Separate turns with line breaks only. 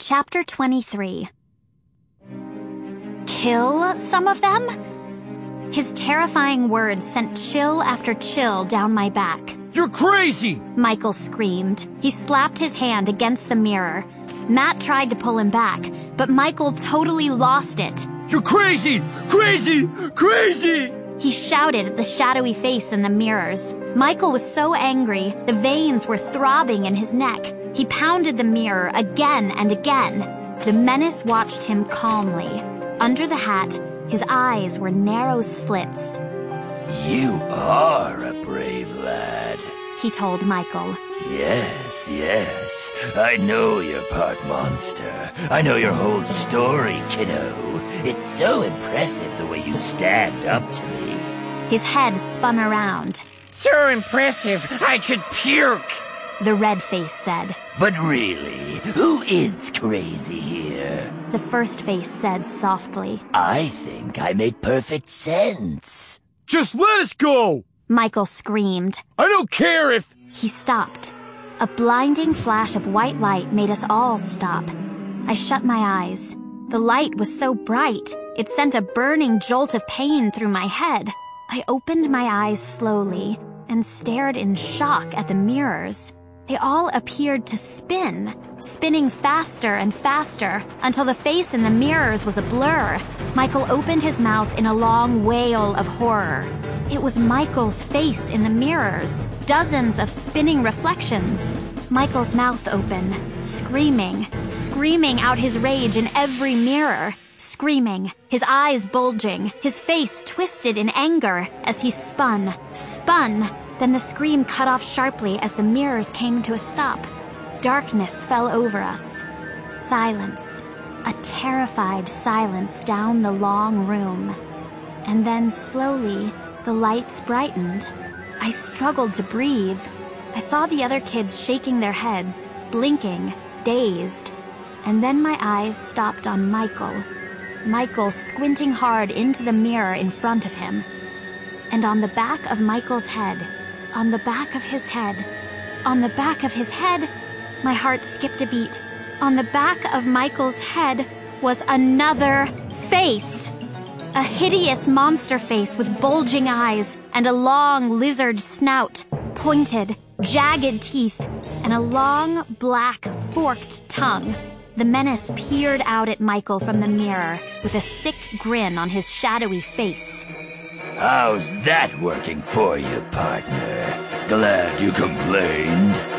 Chapter 23. Kill some of them? His terrifying words sent chill after chill down my back.
You're crazy!
Michael screamed. He slapped his hand against the mirror. Matt tried to pull him back, but Michael totally lost it.
You're crazy! Crazy! Crazy!
He shouted at the shadowy face in the mirrors. Michael was so angry, the veins were throbbing in his neck. He pounded the mirror again and again. The menace watched him calmly. Under the hat, his eyes were narrow slits.
You are a brave lad,
he told Michael.
Yes. I know you're part monster. I know your whole story, kiddo. It's so impressive the way you stand up to me.
His head spun around.
So impressive, I could puke!
The red face said.
But really, who is crazy here?
The first face said softly.
I think I make perfect sense.
Just let us go!
Michael screamed.
I don't care if...
He stopped. A blinding flash of white light made us all stop. I shut my eyes. The light was so bright, it sent a burning jolt of pain through my head. I opened my eyes slowly and stared in shock at the mirrors. They all appeared to spin, spinning faster and faster until the face in the mirrors was a blur. Michael opened his mouth in a long wail of horror. It was Michael's face in the mirrors, dozens of spinning reflections. Michael's mouth open, screaming out his rage in every mirror. Screaming, his eyes bulging, his face twisted in anger as he spun. Then the scream cut off sharply as the mirrors came to a stop. Darkness fell over us. Silence. A terrified silence down the long room. And then slowly, the lights brightened. I struggled to breathe. I saw the other kids shaking their heads, blinking, dazed. And then my eyes stopped on Michael. Michael squinting hard into the mirror in front of him. And on the back of Michael's head, on the back of his head, my heart skipped a beat. On the back of Michael's head was another face. A hideous monster face with bulging eyes and a long lizard snout, pointed, jagged teeth, and a long, black, forked tongue. The menace peered out at Michael from the mirror with a sick grin on his shadowy face.
How's that working for you, partner? Glad you complained.